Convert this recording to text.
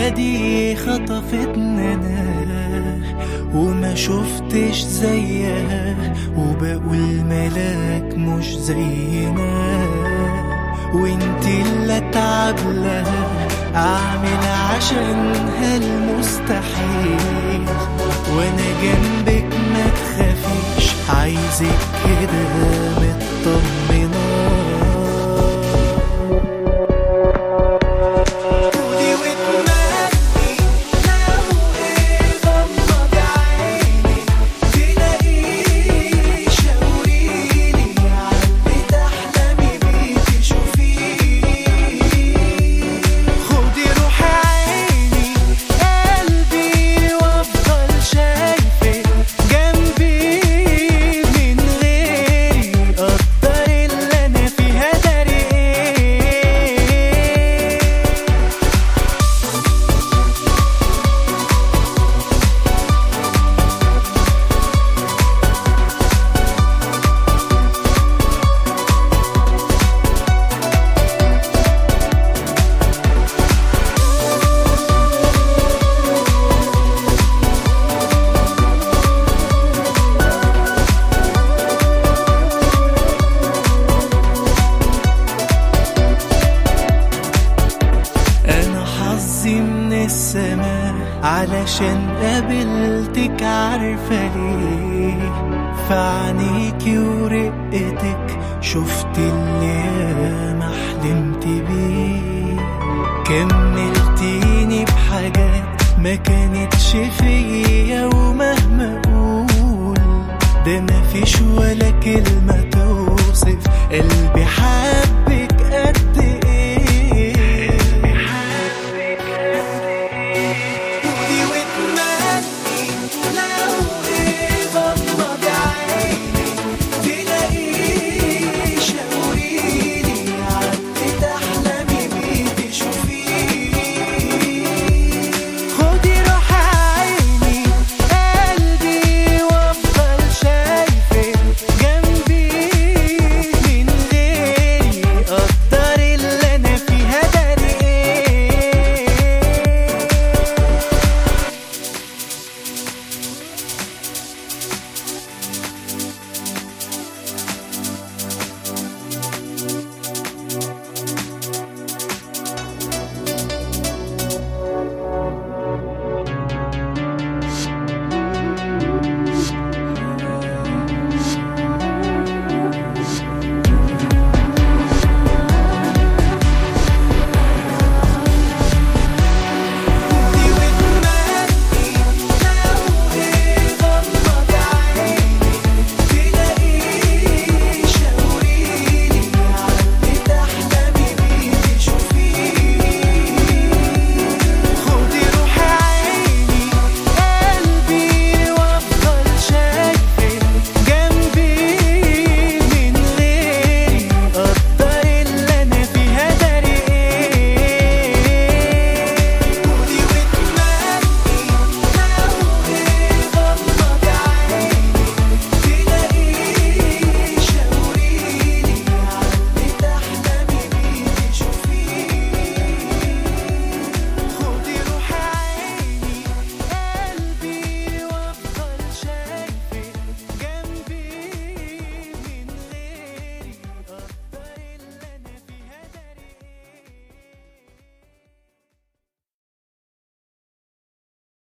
دي خطفتنا انا وما شفتش زيها، وبقول ملاك مش زينا، وانت اللي اتعب لها اعمل عشانها المستحيل، وانا جنبك ما تخافيش عايزك كده مطمنه. من السماء علشان قابلتك، عارفة ليه؟ فعنيكي ورقتك شفت اللي ما حلمت بيه، كملتيني بحاجات ما كانتش فيا، ومهما اقول ده ما فيش ولا كلمة توصف قلبي حبك.